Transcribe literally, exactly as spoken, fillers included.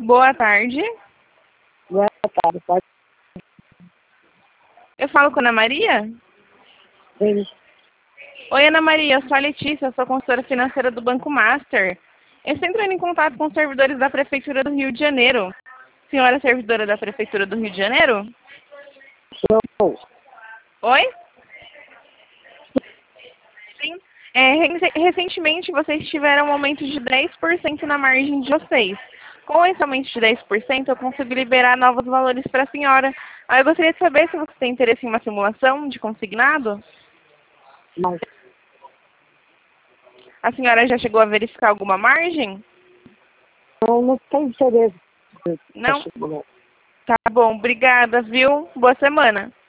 Boa tarde. Boa tarde, pode Eu falo com a Ana Maria? ser. Oi, Ana Maria, eu sou a Letícia, eu sou consultora financeira do Banco Master. Eu estou entrando em contato com os servidores da Prefeitura do Rio de Janeiro. Senhora servidora da Prefeitura do Rio de Janeiro? Sou. Oi? Sim. É, rec- recentemente vocês tiveram um aumento de dez por cento na margem de vocês. Com esse aumento de dez por cento, eu consigo liberar novos valores para a senhora. Aí eu gostaria de saber se você tem interesse em uma simulação de consignado. Não, A senhora já chegou a verificar alguma margem? não, não tenho interesse. Não? Tá bom, obrigada, viu? Boa semana.